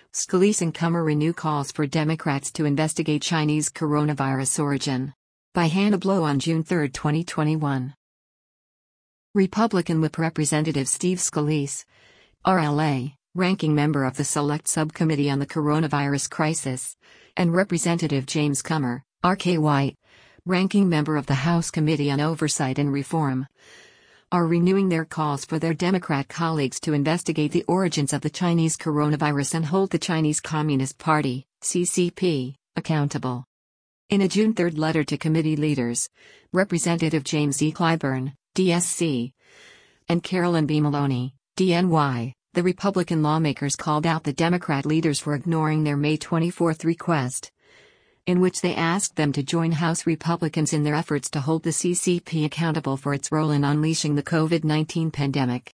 Scalise and Comer renew calls for Democrats to investigate Chinese coronavirus origin. By Hannah Blow on June 3, 2021. Republican Whip Representative Steve Scalise, RLA, ranking member of the Select Subcommittee on the Coronavirus Crisis, and Representative James Comer, RKY, ranking member of the House Committee on Oversight and Reform, are renewing their calls for their Democrat colleagues to investigate the origins of the Chinese coronavirus and hold the Chinese Communist Party, CCP, accountable. In a June 3 letter to committee leaders, Representative James E. Clyburn, DSC, and Carolyn B. Maloney, DNY, the Republican lawmakers called out the Democrat leaders for ignoring their May 24 request, in which they asked them to join House Republicans in their efforts to hold the CCP accountable for its role in unleashing the COVID-19 pandemic.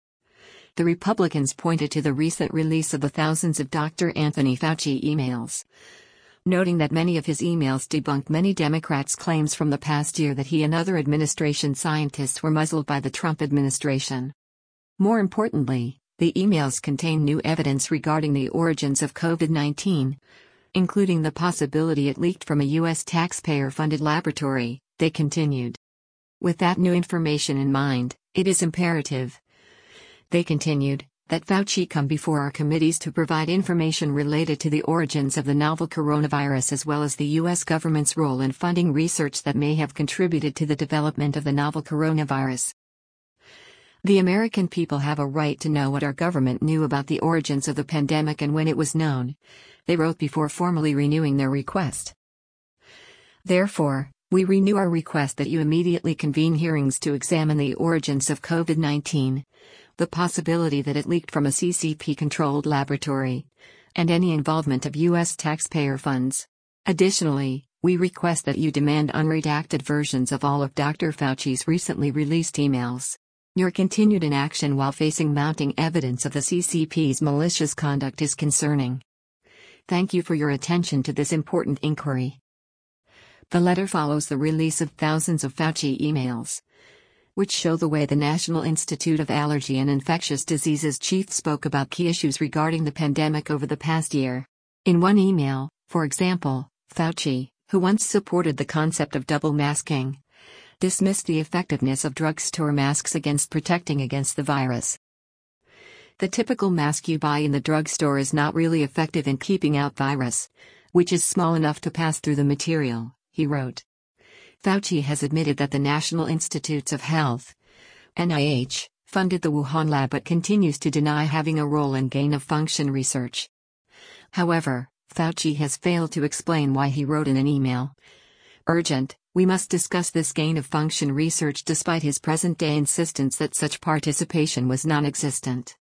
The Republicans pointed to the recent release of the thousands of Dr. Anthony Fauci emails, noting that many of his emails debunked many Democrats' claims from the past year that he and other administration scientists were muzzled by the Trump administration. More importantly, the emails contain new evidence regarding the origins of COVID-19, including the possibility it leaked from a U.S. taxpayer-funded laboratory, they continued. With that new information in mind, it is imperative, they continued, that Fauci come before our committees to provide information related to the origins of the novel coronavirus as well as the U.S. government's role in funding research that may have contributed to the development of the novel coronavirus. The American people have a right to know what our government knew about the origins of the pandemic and when it was known, they wrote before formally renewing their request. Therefore, we renew our request that you immediately convene hearings to examine the origins of COVID-19, the possibility that it leaked from a CCP-controlled laboratory, and any involvement of U.S. taxpayer funds. Additionally, we request that you demand unredacted versions of all of Dr. Fauci's recently released emails. Your continued inaction while facing mounting evidence of the CCP's malicious conduct is concerning. Thank you for your attention to this important inquiry. The letter follows the release of thousands of Fauci emails, which show the way the National Institute of Allergy and Infectious Diseases chief spoke about key issues regarding the pandemic over the past year. In one email, for example, Fauci, who once supported the concept of double masking, dismissed the effectiveness of drugstore masks against protecting against the virus. The typical mask you buy in the drugstore is not really effective in keeping out virus, which is small enough to pass through the material, he wrote. Fauci has admitted that the National Institutes of Health, NIH, funded the Wuhan lab but continues to deny having a role in gain-of-function research. However, Fauci has failed to explain why he wrote in an email, "Urgent, we must discuss this gain-of-function research," despite his present-day insistence that such participation was non-existent.